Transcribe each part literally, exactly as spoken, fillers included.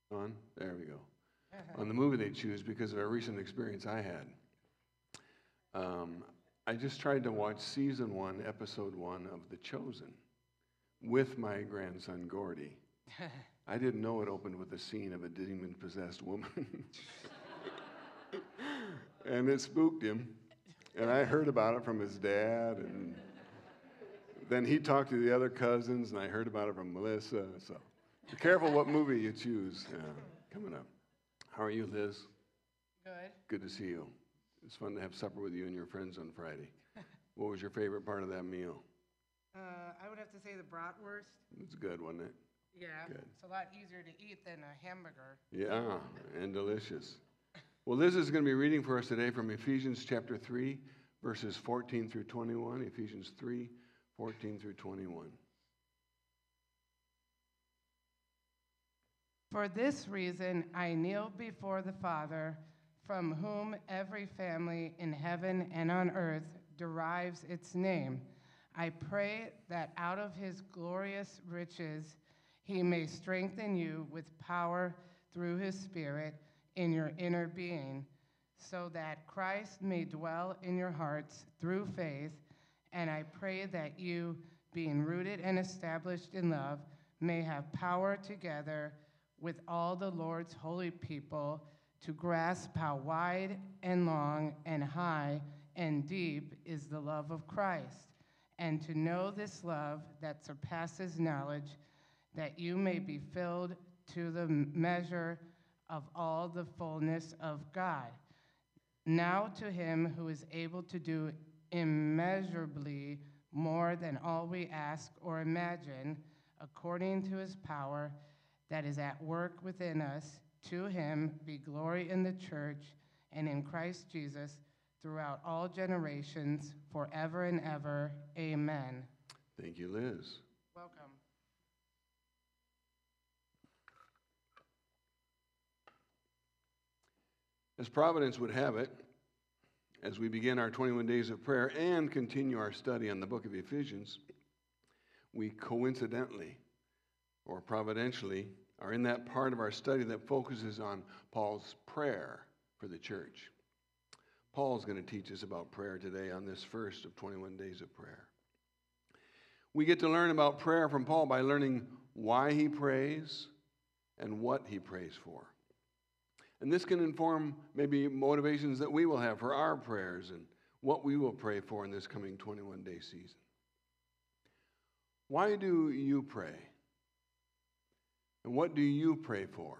On? There we go. On the movie they choose because of a recent experience I had. Um, I just tried to watch season one, episode one of The Chosen with my grandson Gordy. I didn't know it opened with a scene of a demon-possessed woman. And it spooked him. And I heard about it from his dad, and then he talked to the other cousins, and I heard about it from Melissa. So be careful what movie you choose uh, coming up. How are you, Liz? Good. Good to see you. It's fun to have supper with you and your friends on Friday. What was your favorite part of that meal? Uh, I would have to say the bratwurst. It's good, wasn't it? Yeah. Good. It's a lot easier to eat than a hamburger. Yeah, and delicious. Well, Liz is going to be reading for us today from Ephesians chapter three, verses fourteen through twenty-one. Ephesians three, fourteen through twenty-one. For this reason, I kneel before the Father, from whom every family in heaven and on earth derives its name. I pray that out of his glorious riches he may strengthen you with power through his Spirit in your inner being, so that Christ may dwell in your hearts through faith. And I pray that you, being rooted and established in love, may have power together with all the Lord's holy people to grasp how wide and long and high and deep is the love of Christ, and to know this love that surpasses knowledge, that you may be filled to the measure of all the fullness of God. Now to him who is able to do immeasurably more than all we ask or imagine, according to his power that is at work within us, to him be glory in the church and in Christ Jesus throughout all generations, forever and ever. Amen. Thank you, Liz. Welcome. As Providence would have it, as we begin our twenty-one days of prayer and continue our study on the book of Ephesians, we coincidentally or providentially are in that part of our study that focuses on Paul's prayer for the church. Paul's going to teach us about prayer today on this first of twenty-one days of prayer. We get to learn about prayer from Paul by learning why he prays and what he prays for. And this can inform maybe motivations that we will have for our prayers and what we will pray for in this coming twenty-one day season. Why do you pray? And what do you pray for?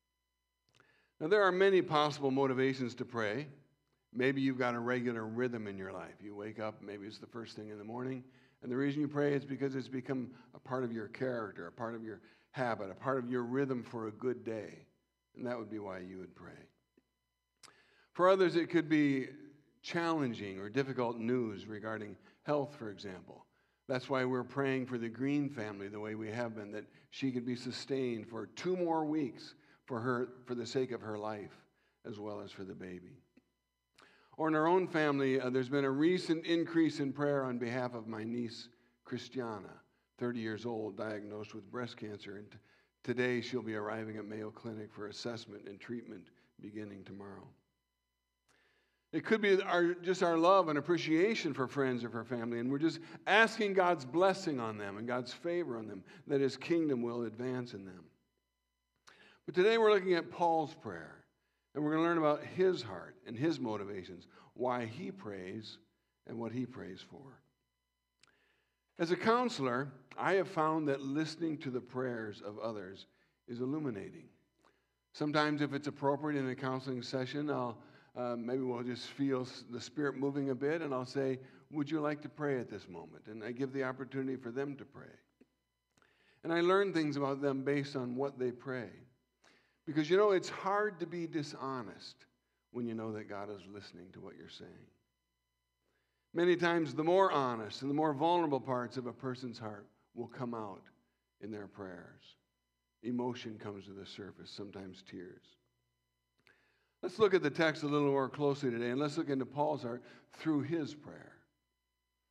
Now, there are many possible motivations to pray. Maybe you've got a regular rhythm in your life. You wake up, maybe it's the first thing in the morning, and the reason you pray is because it's become a part of your character, a part of your habit, a part of your rhythm for a good day. And that would be why you would pray. For others, it could be challenging or difficult news regarding health, for example. That's why we're praying for the Green family the way we have been, that she could be sustained for two more weeks for her, for the sake of her life, as well as for the baby. Or in our own family, uh, there's been a recent increase in prayer on behalf of my niece, Christiana, thirty years old, diagnosed with breast cancer. And t- today she'll be arriving at Mayo Clinic for assessment and treatment beginning tomorrow. It could be our, just our love and appreciation for friends or for family, and we're just asking God's blessing on them and God's favor on them, that his kingdom will advance in them. But today we're looking at Paul's prayer, and we're going to learn about his heart and his motivations, why he prays and what he prays for. As a counselor, I have found that listening to the prayers of others is illuminating. Sometimes if it's appropriate in a counseling session, I'll Uh, maybe we'll just feel the Spirit moving a bit, and I'll say, would you like to pray at this moment? And I give the opportunity for them to pray. And I learn things about them based on what they pray. Because, you know, it's hard to be dishonest when you know that God is listening to what you're saying. Many times, the more honest and the more vulnerable parts of a person's heart will come out in their prayers. Emotion comes to the surface, sometimes tears. Let's look at the text a little more closely today, and let's look into Paul's heart through his prayer.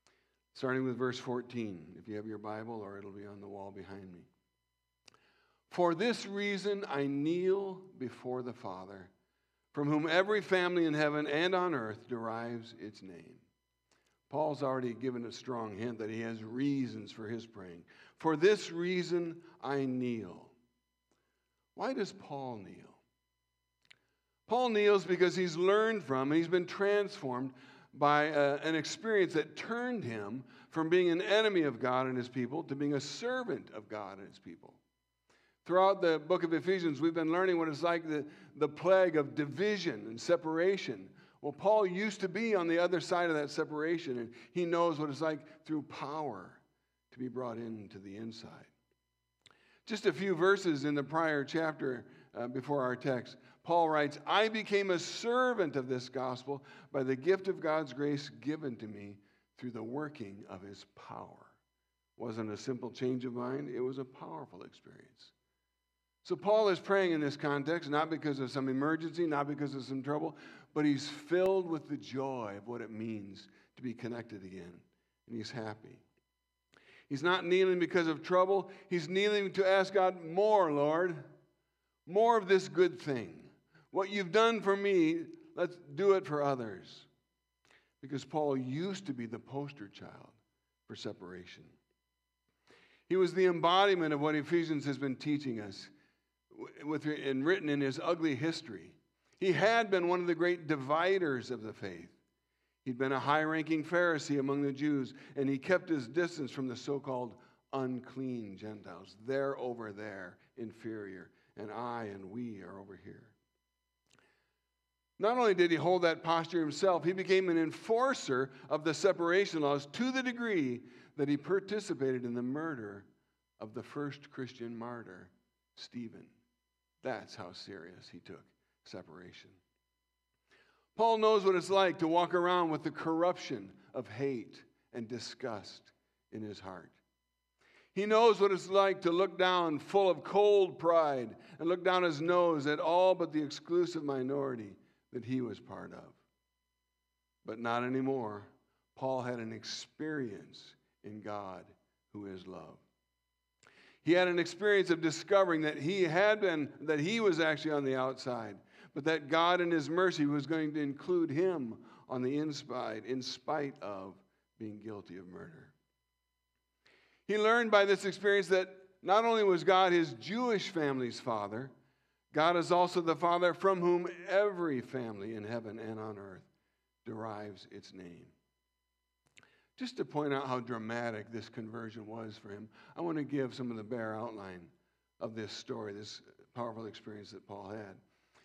Starting with verse fourteen, if you have your Bible, or it'll be on the wall behind me. For this reason I kneel before the Father, from whom every family in heaven and on earth derives its name. Paul's already given a strong hint that he has reasons for his praying. For this reason I kneel. Why does Paul kneel? Paul kneels because he's learned from and he's been transformed by uh, an experience that turned him from being an enemy of God and his people to being a servant of God and his people. Throughout the book of Ephesians, we've been learning what it's like, the, the plague of division and separation. Well, Paul used to be on the other side of that separation, and he knows what it's like through power to be brought into the inside. Just a few verses in the prior chapter uh, before our text, Paul writes, I became a servant of this gospel by the gift of God's grace given to me through the working of his power. It wasn't a simple change of mind, it was a powerful experience. So Paul is praying in this context, not because of some emergency, not because of some trouble, but he's filled with the joy of what it means to be connected again, and he's happy. He's not kneeling because of trouble. He's kneeling to ask God, more, Lord, more of this good thing. What you've done for me, let's do it for others. Because Paul used to be the poster child for separation. He was the embodiment of what Ephesians has been teaching us with, and written in his ugly history. He had been one of the great dividers of the faith. He'd been a high-ranking Pharisee among the Jews, and he kept his distance from the so-called unclean Gentiles. They're over there, inferior, and I and we are over here. Not only did he hold that posture himself, he became an enforcer of the separation laws to the degree that he participated in the murder of the first Christian martyr, Stephen. That's how serious he took separation. Paul knows what it's like to walk around with the corruption of hate and disgust in his heart. He knows what it's like to look down full of cold pride and look down his nose at all but the exclusive minority that he was part of. But not anymore. Paul had an experience in God who is love. He had an experience of discovering that he had been, that he was actually on the outside, but that God in his mercy was going to include him on the inside in spite of being guilty of murder. He learned by this experience that not only was God his Jewish family's father, God is also the Father from whom every family in heaven and on earth derives its name. Just to point out how dramatic this conversion was for him, I want to give some of the bare outline of this story, this powerful experience that Paul had.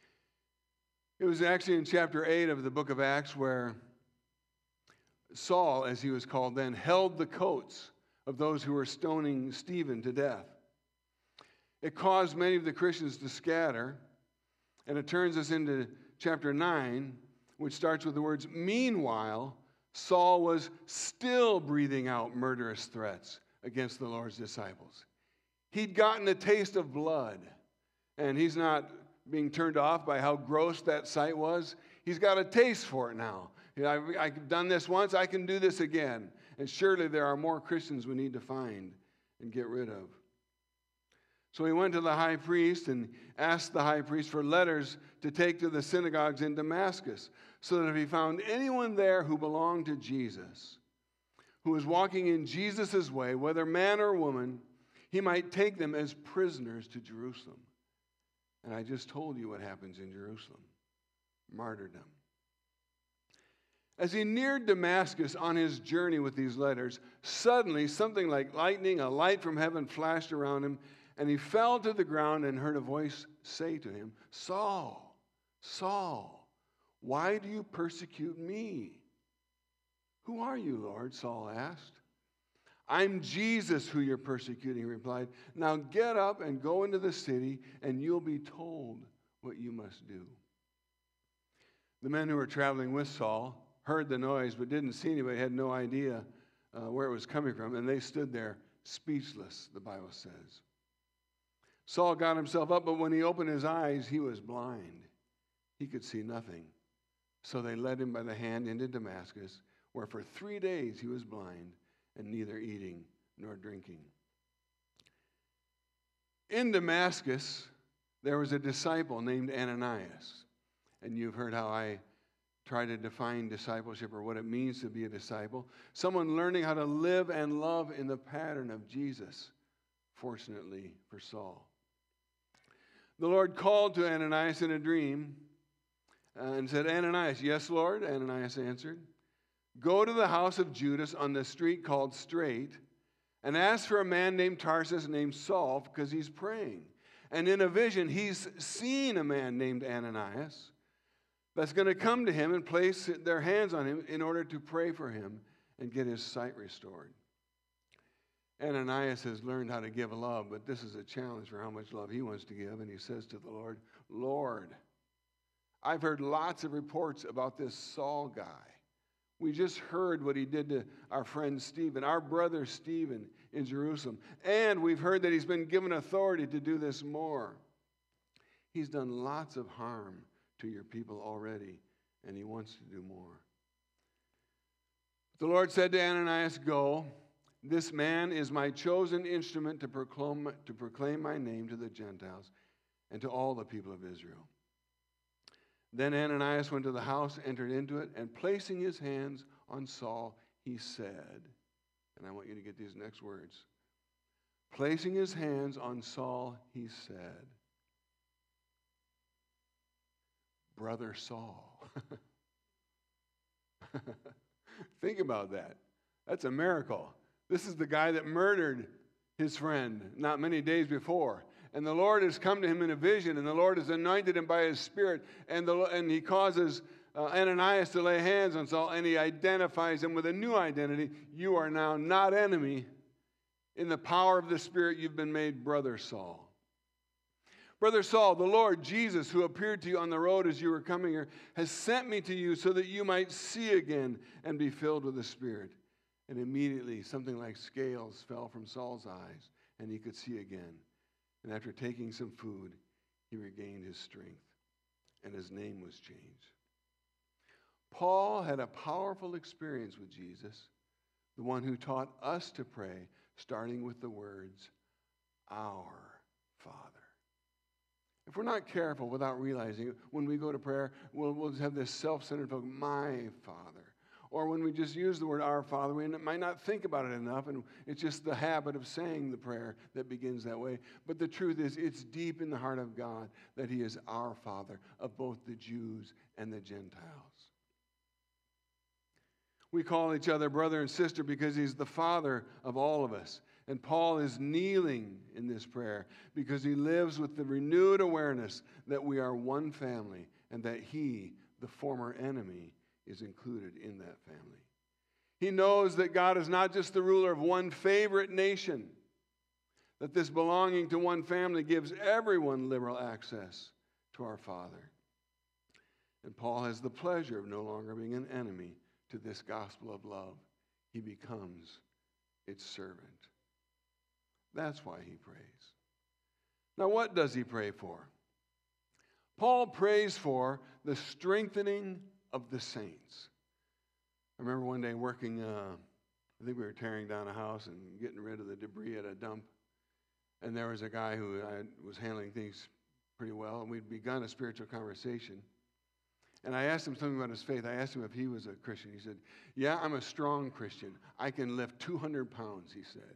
It was actually in chapter eight of the book of Acts where Saul, as he was called then, held the coats of those who were stoning Stephen to death. It caused many of the Christians to scatter, and it turns us into chapter nine, which starts with the words, meanwhile, Saul was still breathing out murderous threats against the Lord's disciples. He'd gotten a taste of blood, and he's not being turned off by how gross that sight was. He's got a taste for it now. You know, I've, I've done this once, I can do this again. And surely there are more Christians we need to find and get rid of. So he went to the high priest and asked the high priest for letters to take to the synagogues in Damascus, so that if he found anyone there who belonged to Jesus, who was walking in Jesus' way, whether man or woman, he might take them as prisoners to Jerusalem. And I just told you what happens in Jerusalem. Martyrdom. As he neared Damascus on his journey with these letters, suddenly something like lightning, a light from heaven flashed around him, and he fell to the ground and heard a voice say to him, Saul, Saul, why do you persecute me? Who are you, Lord? Saul asked. I'm Jesus who you're persecuting, he replied. Now get up and go into the city, and you'll be told what you must do. The men who were traveling with Saul heard the noise but didn't see anybody, had no idea uh, where it was coming from, and they stood there speechless, the Bible says. Saul got himself up, but when he opened his eyes, he was blind. He could see nothing. So they led him by the hand into Damascus, where for three days he was blind and neither eating nor drinking. In Damascus, there was a disciple named Ananias. And you've heard how I try to define discipleship or what it means to be a disciple. Someone learning how to live and love in the pattern of Jesus, fortunately for Saul. The Lord called to Ananias in a dream uh, and said, Ananias, yes, Lord, Ananias answered. Go to the house of Judas on the street called Straight and ask for a man named Tarsus named Saul because he's praying. And in a vision, he's seen a man named Ananias that's going to come to him and place their hands on him in order to pray for him and get his sight restored. Ananias has learned how to give love, but this is a challenge for how much love he wants to give. And he says to the Lord, Lord, I've heard lots of reports about this Saul guy. We just heard what he did to our friend Stephen, our brother Stephen in Jerusalem. And we've heard that he's been given authority to do this more. He's done lots of harm to your people already, and he wants to do more. The Lord said to Ananias, go. This man is my chosen instrument to proclaim, to proclaim my name to the Gentiles and to all the people of Israel. Then Ananias went to the house, entered into it, and placing his hands on Saul, he said, and I want you to get these next words. Placing his hands on Saul, he said, Brother Saul. Think about that. That's a miracle. This is the guy that murdered his friend not many days before. And the Lord has come to him in a vision, and the Lord has anointed him by his Spirit, and, the, and he causes uh, Ananias to lay hands on Saul, and he identifies him with a new identity. You are now not enemy. In the power of the Spirit, you've been made Brother Saul. Brother Saul, the Lord Jesus, who appeared to you on the road as you were coming here, has sent me to you so that you might see again and be filled with the Spirit. And immediately something like scales fell from Saul's eyes, and he could see again. And after taking some food, he regained his strength, and his name was changed. Paul had a powerful experience with Jesus, the one who taught us to pray, starting with the words, Our Father. If we're not careful without realizing it, when we go to prayer, we'll, we'll have this self-centered focus, my Father. Or when we just use the word Our Father, we might not think about it enough, and it's just the habit of saying the prayer that begins that way. But the truth is, it's deep in the heart of God that He is our Father of both the Jews and the Gentiles. We call each other brother and sister because He's the Father of all of us. And Paul is kneeling in this prayer because he lives with the renewed awareness that we are one family and that he, the former enemy, is included in that family. He knows that God is not just the ruler of one favorite nation, that this belonging to one family gives everyone liberal access to our Father. And Paul has the pleasure of no longer being an enemy to this gospel of love. He becomes its servant. That's why he prays. Now, what does he pray for? Paul prays for the strengthening of the saints. I remember one day working, uh, I think we were tearing down a house and getting rid of the debris at a dump. And there was a guy who I was handling things pretty well, and we'd begun a spiritual conversation. And I asked him something about his faith. I asked him if he was a Christian. He said, yeah, I'm a strong Christian. I can lift two hundred pounds, he said.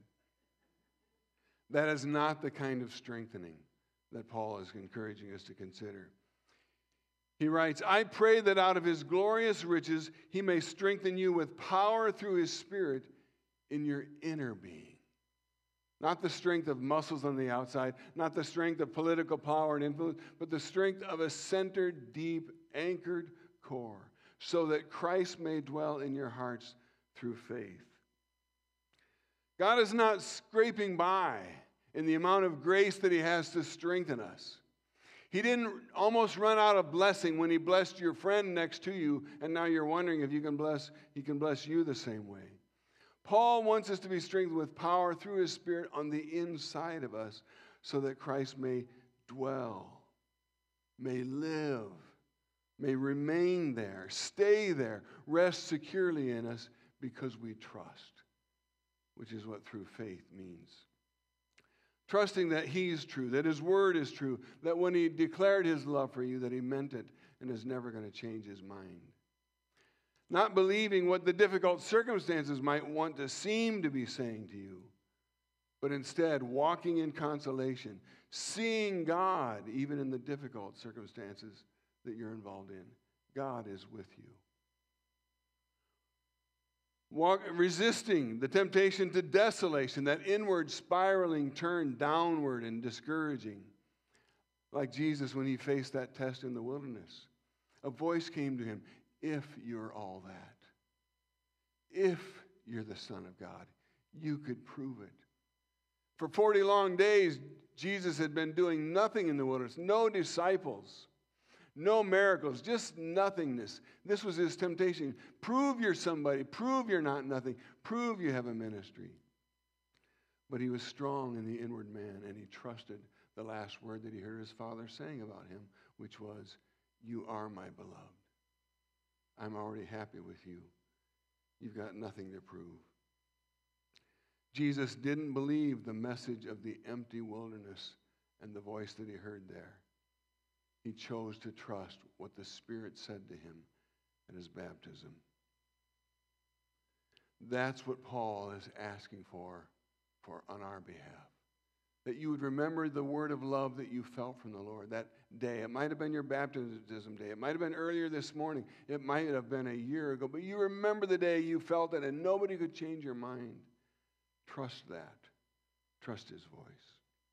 That is not the kind of strengthening that Paul is encouraging us to consider. He writes, I pray that out of his glorious riches he may strengthen you with power through his Spirit in your inner being. Not the strength of muscles on the outside, not the strength of political power and influence, but the strength of a centered, deep, anchored core, so that Christ may dwell in your hearts through faith. God is not scraping by in the amount of grace that he has to strengthen us. He didn't almost run out of blessing when he blessed your friend next to you, and now you're wondering if you can bless, he can bless you the same way. Paul wants us to be strengthened with power through his Spirit on the inside of us so that Christ may dwell, may live, may remain there, stay there, rest securely in us because we trust, which is what through faith means. trusting that He's true, that His word is true, that when He declared His love for you, that He meant it and is never going to change His mind. Not believing what the difficult circumstances might want to seem to be saying to you, but instead walking in consolation, seeing God even in the difficult circumstances that you're involved in. God is with you. Walk, resisting the temptation to desolation, that inward spiraling turn downward and discouraging. Like Jesus when He faced that test in the wilderness. A voice came to Him, if you're all that, if you're the Son of God, you could prove it. For forty long days, Jesus had been doing nothing in the wilderness, no disciples. No miracles, just nothingness. This was His temptation. Prove you're somebody. Prove you're not nothing. Prove you have a ministry. But He was strong in the inward man, and He trusted the last word that He heard His Father saying about Him, which was, you are my beloved. I'm already happy with you. You've got nothing to prove. Jesus didn't believe the message of the empty wilderness and the voice that He heard there. He chose to trust what the Spirit said to Him at His baptism. That's what Paul is asking for, for on our behalf. That you would remember the word of love that you felt from the Lord that day. It might have been your baptism day. It might have been earlier this morning. It might have been a year ago. But you remember the day you felt it and nobody could change your mind. Trust that. Trust His voice.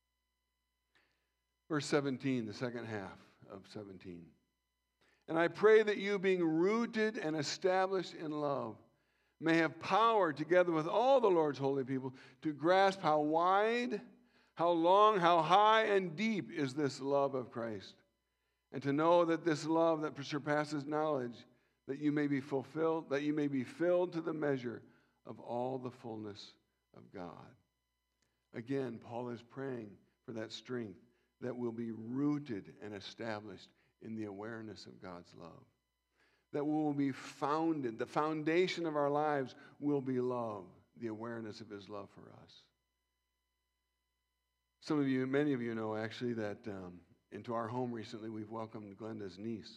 Verse seventeen, the second half of seventeen. And I pray that you, being rooted and established in love, may have power together with all the Lord's holy people to grasp how wide, how long, how high and deep is this love of Christ, and to know that this love that surpasses knowledge, that you may be fulfilled, that you may be filled to the measure of all the fullness of God. Again, Paul is praying for that strength that will be rooted and established in the awareness of God's love. That we will be founded, the foundation of our lives will be love, the awareness of His love for us. Some of you, many of you know actually that um, into our home recently we've welcomed Glenda's niece.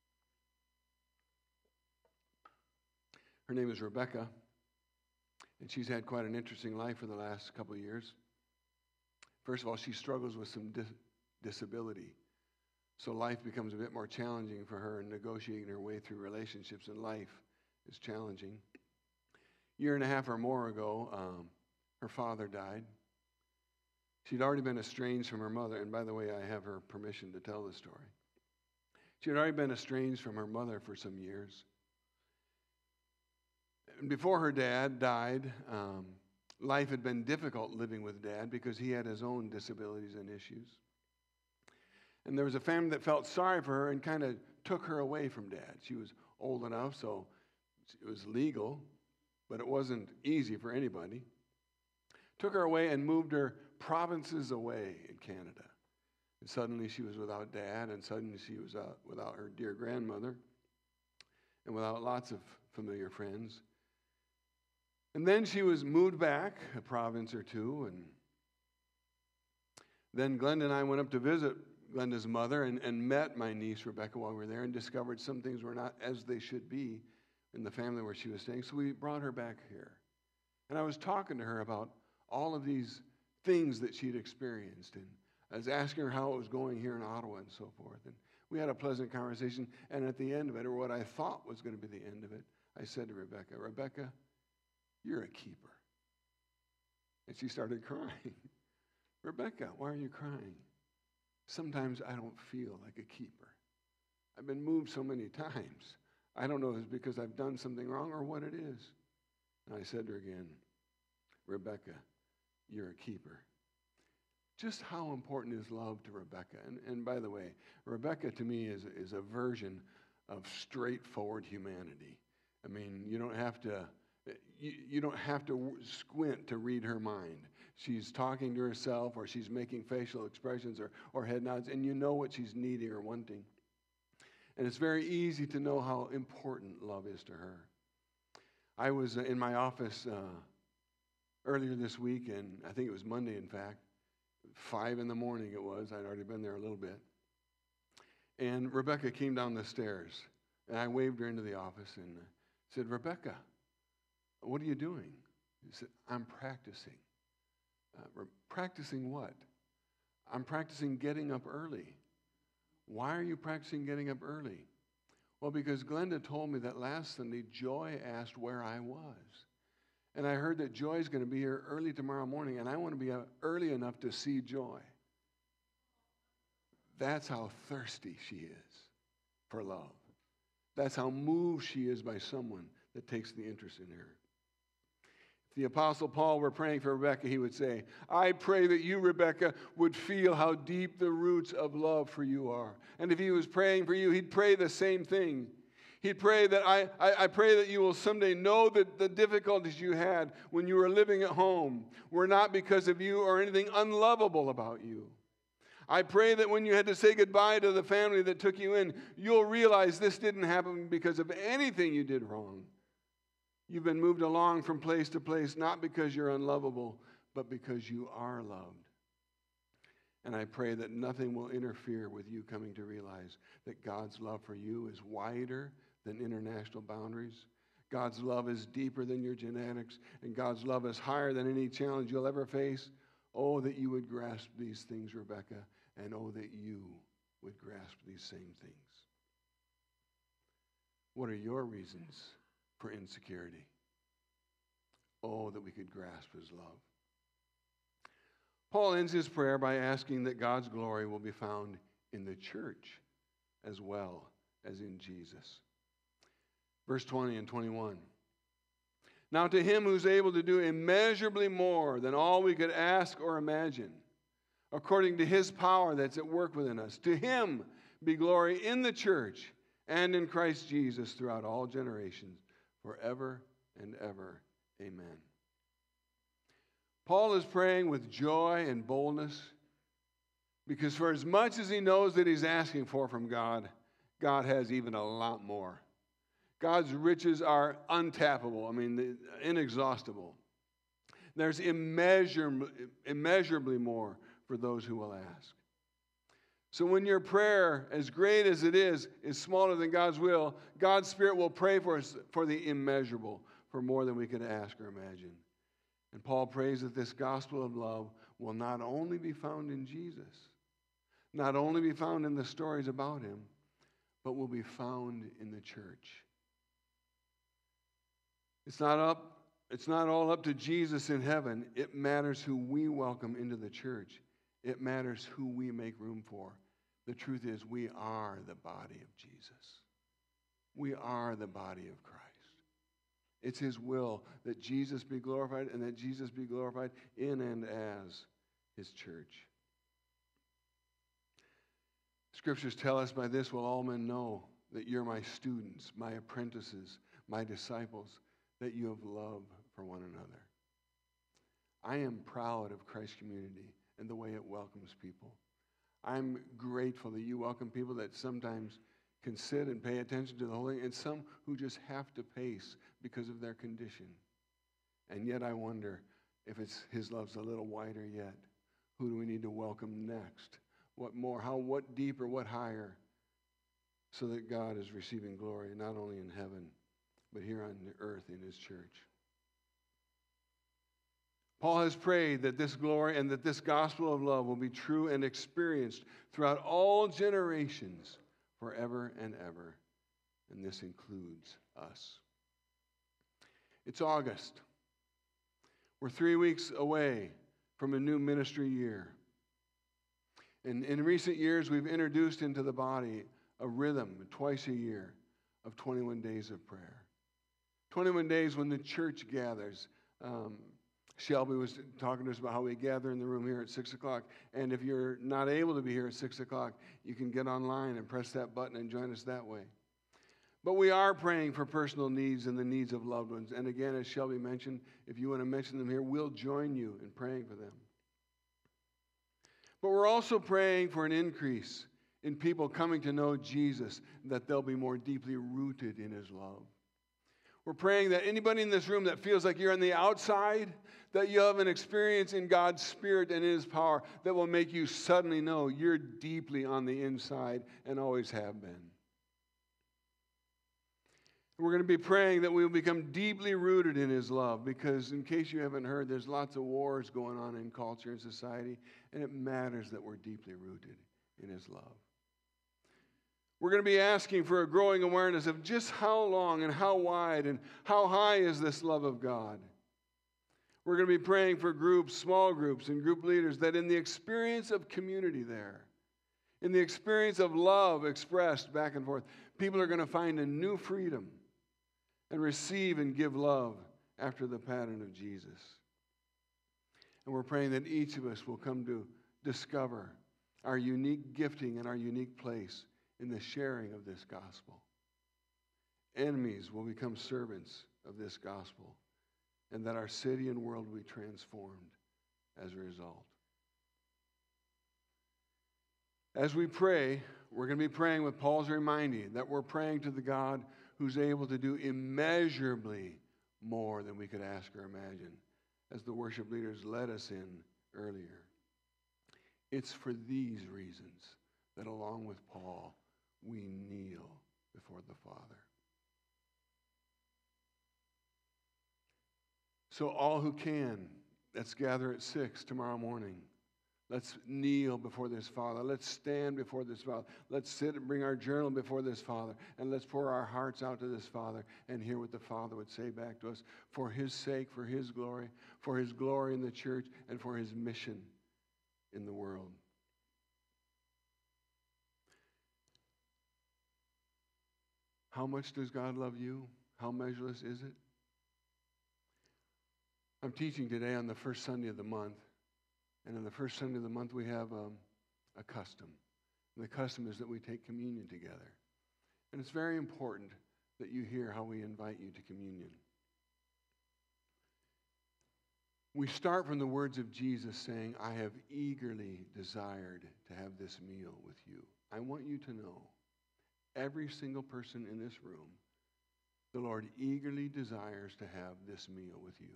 Her name is Rebecca, and she's had quite an interesting life for the last couple of years. First of all, she struggles with some dis- disability. So life becomes a bit more challenging for her, and negotiating her way through relationships in life is challenging. A year and a half or more ago, um, her father died. She'd already been estranged from her mother, and by the way, I have her permission to tell this story. She had already been estranged from her mother for some years. And before her dad died, um, life had been difficult living with Dad because he had his own disabilities and issues. And there was a family that felt sorry for her and kind of took her away from Dad. She was old enough, so it was legal, but it wasn't easy for anybody. Took her away and moved her provinces away in Canada. And suddenly she was without Dad, and suddenly she was uh, without her dear grandmother, and without lots of familiar friends. And then she was moved back a province or two, and then Glenda and I went up to visit Glenda's mother and, and met my niece Rebecca while we were there and discovered some things were not as they should be in the family where she was staying. So we brought her back here. And I was talking to her about all of these things that she'd experienced. And I was asking her how it was going here in Ottawa and so forth. And we had a pleasant conversation. And at the end of it, or what I thought was going to be the end of it, I said to Rebecca, Rebecca, you're a keeper. And she started crying. Rebecca, why are you crying? Sometimes I don't feel like a keeper. I've been moved so many times. I don't know if it's because I've done something wrong or what it is. And I said to her again, Rebecca, you're a keeper. Just how important is love to Rebecca? And, and by the way, Rebecca to me is, is a version of straightforward humanity. I mean, you don't have to, you, you don't have to squint to read her mind. She's talking to herself, or she's making facial expressions or, or head nods, and you know what she's needing or wanting. And it's very easy to know how important love is to her. I was in my office uh, earlier this week, and I think it was Monday, in fact, Five in the morning it was. I'd already been there a little bit. And Rebecca came down the stairs, and I waved her into the office and said, Rebecca, what are you doing? She said, I'm practicing. Uh, practicing what? I'm practicing getting up early. Why are you practicing getting up early? Well, because Glenda told me that last Sunday, Joy asked where I was. And I heard that Joy's going to be here early tomorrow morning, and I want to be up early enough to see Joy. That's how thirsty she is for love. That's how moved she is by someone that takes the interest in her. If the Apostle Paul were praying for Rebecca, he would say, I pray that you, Rebecca, would feel how deep the roots of love for you are. And if he was praying for you, he'd pray the same thing. He'd pray that I, I, I pray that you will someday know that the difficulties you had when you were living at home were not because of you or anything unlovable about you. I pray that when you had to say goodbye to the family that took you in, you'll realize this didn't happen because of anything you did wrong. You've been moved along from place to place, not because you're unlovable, but because you are loved. And I pray that nothing will interfere with you coming to realize that God's love for you is wider than international boundaries. God's love is deeper than your genetics, and God's love is higher than any challenge you'll ever face. Oh, that you would grasp these things, Rebecca, and oh, that you would grasp these same things. What are your reasons for insecurity? Oh, that we could grasp his love. Paul ends his prayer by asking that God's glory will be found in the church as well as in Jesus. Verse twenty and twenty-one. Now to him who's able to do immeasurably more than all we could ask or imagine, according to his power that's at work within us, to him be glory in the church and in Christ Jesus throughout all generations, forever and ever. Amen. Paul is praying with joy and boldness because for as much as he knows that he's asking for from God, God has even a lot more. God's riches are untappable, I mean, inexhaustible. There's immeasurably, immeasurably more for those who will ask. So when your prayer, as great as it is, is smaller than God's will, God's Spirit will pray for us for the immeasurable, for more than we could ask or imagine. And Paul prays that this gospel of love will not only be found in Jesus, not only be found in the stories about him, but will be found in the church. It's not up, it's not all up to Jesus in heaven. It matters who we welcome into the church. It matters who we make room for. The truth is, we are the body of Jesus. We are the body of Christ. It's his will that Jesus be glorified and that Jesus be glorified in and as his church. Scriptures tell us, by this will all men know that you're my students, my apprentices, my disciples, that you have love for one another. I am proud of Christ Community and the way it welcomes people. I'm grateful that you welcome people that sometimes can sit and pay attention to the whole thing, and some who just have to pace because of their condition. And yet I wonder if it's his love's a little wider yet. Who do we need to welcome next? What more? How? What deeper? What higher? So that God is receiving glory not only in heaven, but here on the earth in his church. Paul has prayed that this glory and that this gospel of love will be true and experienced throughout all generations, forever and ever. And this includes us. It's August. We're three weeks away from a new ministry year. And in recent years, we've introduced into the body a rhythm twice a year of twenty-one days of prayer. twenty-one days when the church gathers. Um, Shelby was talking to us about how we gather in the room here at six o'clock. And if you're not able to be here at six o'clock, you can get online and press that button and join us that way. But we are praying for personal needs and the needs of loved ones. And again, as Shelby mentioned, if you want to mention them here, we'll join you in praying for them. But we're also praying for an increase in people coming to know Jesus, that they'll be more deeply rooted in his love. We're praying that anybody in this room that feels like you're on the outside, that you have an experience in God's Spirit and His power that will make you suddenly know you're deeply on the inside and always have been. We're going to be praying that we will become deeply rooted in His love, because in case you haven't heard, there's lots of wars going on in culture and society, and it matters that we're deeply rooted in His love. We're going to be asking for a growing awareness of just how long and how wide and how high is this love of God. We're going to be praying for groups, small groups, and group leaders that in the experience of community there, in the experience of love expressed back and forth, people are going to find a new freedom and receive and give love after the pattern of Jesus. And we're praying that each of us will come to discover our unique gifting and our unique place in the sharing of this gospel. Enemies will become servants of this gospel, and that our city and world will be transformed as a result. As we pray, we're going to be praying with Paul's reminding that we're praying to the God who's able to do immeasurably more than we could ask or imagine, as the worship leaders led us in earlier. It's for these reasons that along with Paul, we kneel before the Father. So all who can, let's gather at six tomorrow morning. Let's kneel before this Father. Let's stand before this Father. Let's sit and bring our journal before this Father. And let's pour our hearts out to this Father and hear what the Father would say back to us for His sake, for His glory, for His glory in the church, and for His mission in the world. How much does God love you? How measureless is it? I'm teaching today on the first Sunday of the month. And on the first Sunday of the month, we have um, a custom. And the custom is that we take communion together. And it's very important that you hear how we invite you to communion. We start from the words of Jesus saying, I have eagerly desired to have this meal with you. I want you to know, every single person in this room, the Lord eagerly desires to have this meal with you.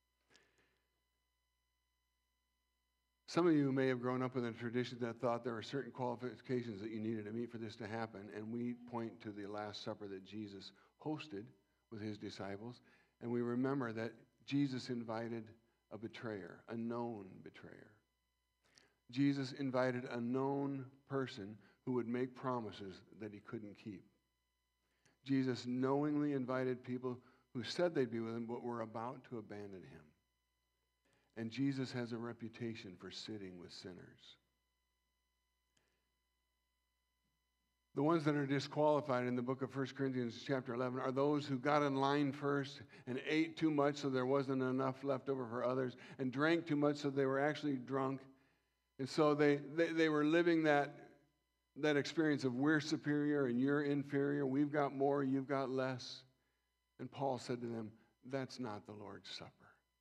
Some of you may have grown up in a tradition that thought there were certain qualifications that you needed to meet for this to happen, and we point to the Last Supper that Jesus hosted with His disciples, and we remember that Jesus invited a betrayer, a known betrayer. Jesus invited a known person who would make promises that He couldn't keep. Jesus knowingly invited people who said they'd be with Him but were about to abandon Him. And Jesus has a reputation for sitting with sinners. The ones that are disqualified in the book of First Corinthians chapter eleven are those who got in line first and ate too much so there wasn't enough left over for others, and drank too much so they were actually drunk. And so they, they, they were living that, that experience of we're superior and you're inferior. We've got more, you've got less. And Paul said to them, that's not the Lord's Supper.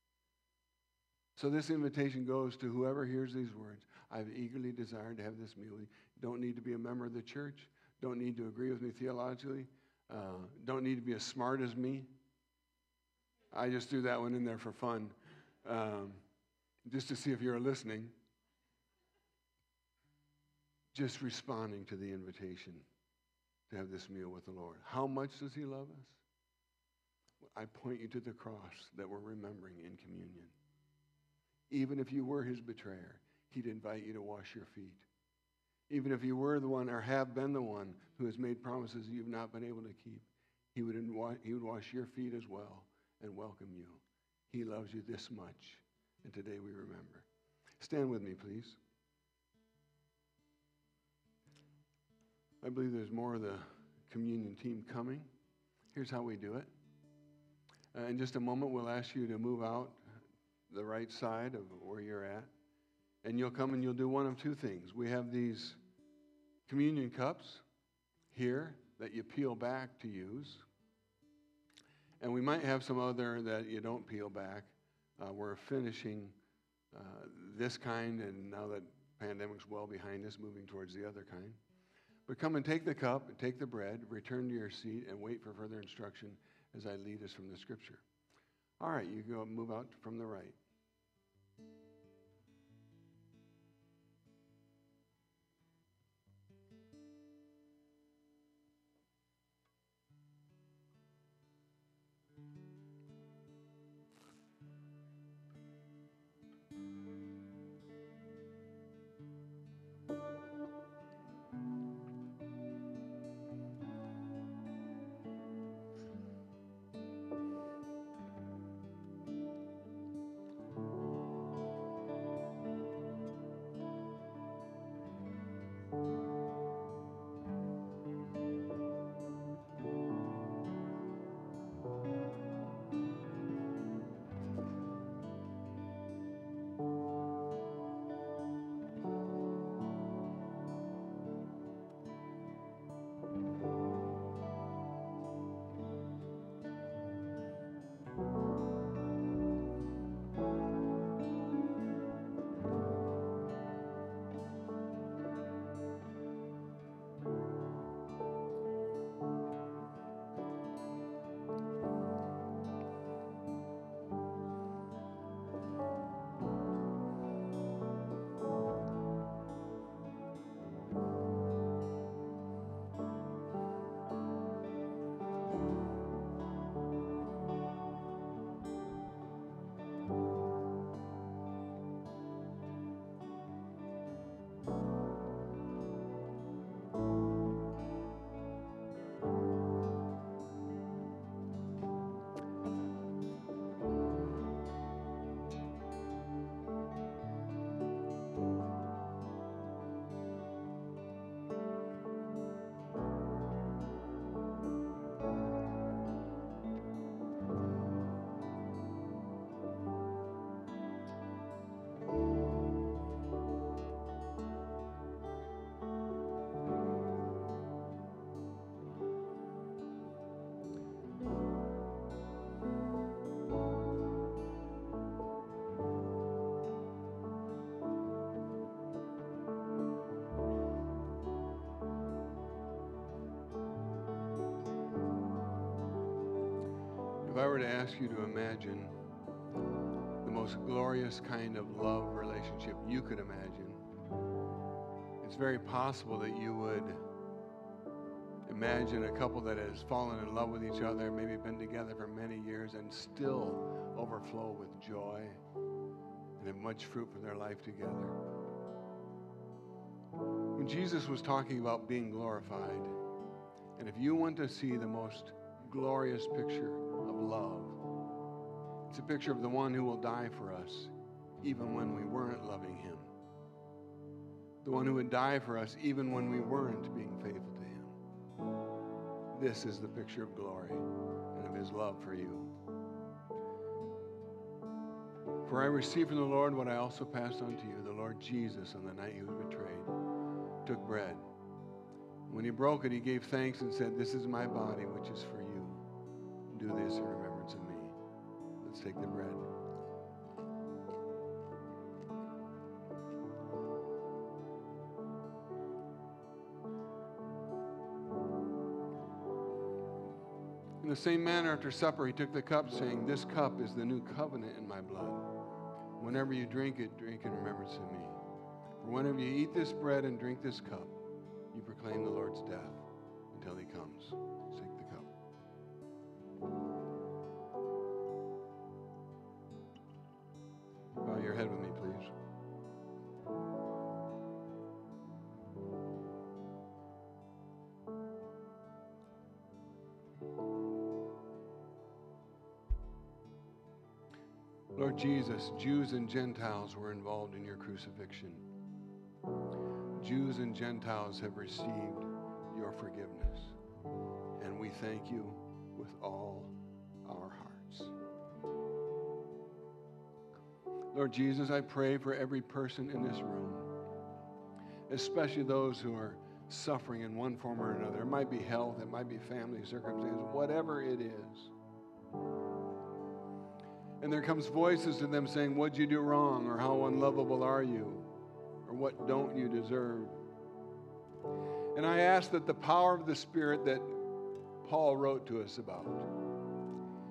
So this invitation goes to whoever hears these words. I've eagerly desired to have this meal. You don't need to be a member of the church. Don't need to agree with me theologically. Uh, don't need to be as smart as me. I just threw that one in there for fun, um, just to see if you're listening. Just responding to the invitation to have this meal with the Lord. How much does He love us? I point you to the cross that we're remembering in communion. Even if you were His betrayer, He'd invite you to wash your feet. Even if you were the one or have been the one who has made promises you've not been able to keep, He would, he would wash your feet as well and welcome you. He loves you this much, and today we remember. Stand with me, please. I believe there's more of the communion team coming. Here's how we do it. Uh, in just a moment, we'll ask you to move out the right side of where you're at. And you'll come and you'll do one of two things. We have these communion cups here that you peel back to use. And we might have some other that you don't peel back. Uh, we're finishing uh, this kind, and now that pandemic's well behind us, moving towards the other kind. But come and take the cup, and take the bread, return to your seat, and wait for further instruction as I lead us from the Scripture. All right, you go move out from the right. If I were to ask you to imagine the most glorious kind of love relationship you could imagine, it's very possible that you would imagine a couple that has fallen in love with each other, maybe been together for many years, and still overflow with joy and have much fruit from their life together. When Jesus was talking about being glorified, and if you want to see the most glorious picture of love, it's a picture of the one who will die for us even when we weren't loving him. The one who would die for us even when we weren't being faithful to him. This is the picture of glory and of his love for you. For I received from the Lord what I also passed on to you. The Lord Jesus, on the night he was betrayed, took bread. When he broke it, he gave thanks and said, "This is my body, which is for you. Do this in remembrance of me." Let's take the bread. In the same manner, after supper, he took the cup, saying, "This cup is the new covenant in my blood. Whenever you drink it, drink in remembrance of me. For whenever you eat this bread and drink this cup, you proclaim the Lord's death until he comes." Let's take the cup. Bow your head with me, please. Lord Jesus, Jews and Gentiles were involved in your crucifixion. Jews and Gentiles have received your forgiveness, and we thank you with all our hearts. Lord Jesus, I pray for every person in this room, especially those who are suffering in one form or another. It might be health, it might be family circumstances, whatever it is. And there comes voices to them saying, "What'd you do wrong?" or "How unlovable are you?" or "What don't you deserve?" And I ask that the power of the Spirit that Paul wrote to us about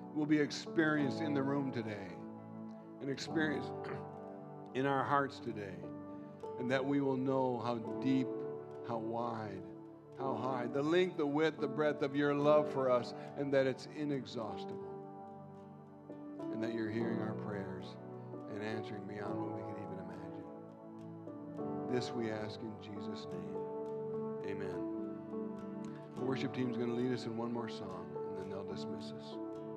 will be experienced in the room today and experienced in our hearts today, and that we will know how deep, how wide, how high, the length, the width, the breadth of your love for us, and that it's inexhaustible, and that you're hearing our prayers and answering beyond what we can even imagine. This we ask in Jesus' name. Amen. The worship team is going to lead us in one more song, and then they'll dismiss us.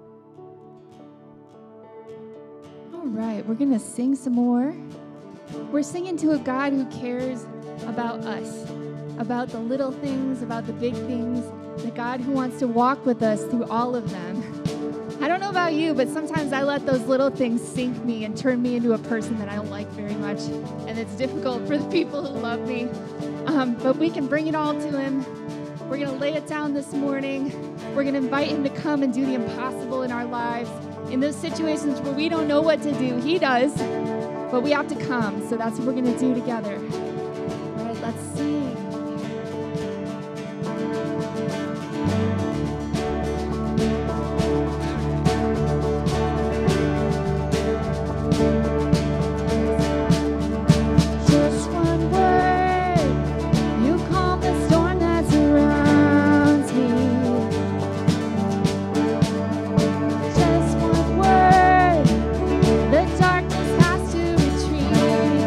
All right, we're going to sing some more. We're singing to a God who cares about us, about the little things, about the big things, the God who wants to walk with us through all of them. I don't know about you, but sometimes I let those little things sink me and turn me into a person that I don't like very much, and it's difficult for the people who love me. Um, but we can bring it all to Him. We're going to lay it down this morning. We're going to invite Him to come and do the impossible in our lives. In those situations where we don't know what to do, He does, but we have to come. So that's what we're going to do together. All right, let's sing. Just one word, you calm the storm that surrounds me. Just one word, the darkness has to retreat.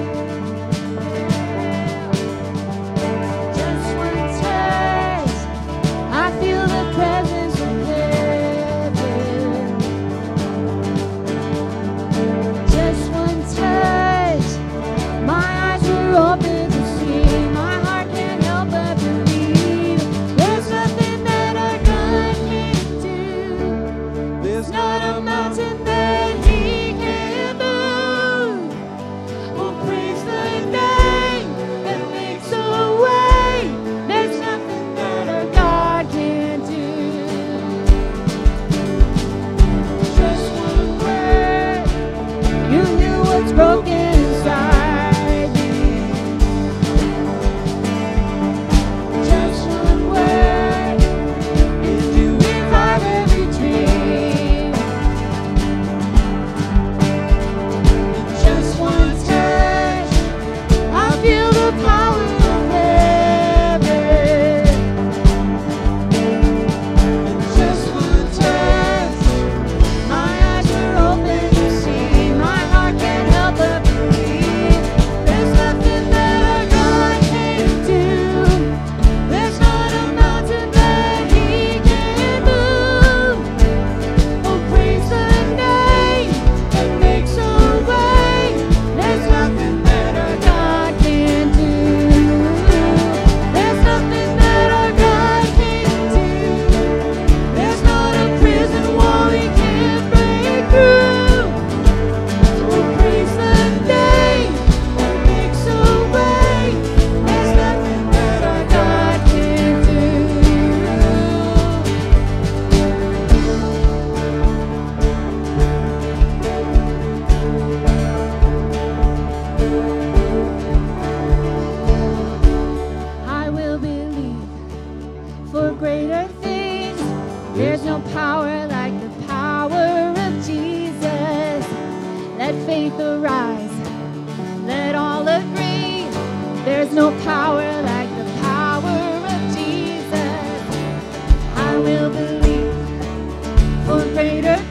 Just one touch, I feel the presence of heaven. Just one touch, my eyes are open to see. My heart can't help but believe. There's nothing that our God can't do. There's not a mountain that He can't move. We'll praise the name that makes a way. There's nothing that our God can't do. Just one word, you knew what's broken inside me. Just one word, and you revive every dream. Just one touch, I feel the power of heaven. Just one touch, my eyes are open to see. My heart can't help but believe. There's nothing that our God can't do. There's not a mountain that He can't move. Oh, praise the name that makes a way. There's nothing that our God can't do. There's nothing that our God can't do. There's not a prison wall He can't break through. Oh, praise the name that makes a way. There's nothing that our God can't do. I will believe for greater things. There's no power like the power of Jesus. Let faith arise. Let all agree. There's no power like the power of Jesus. I will believe for greater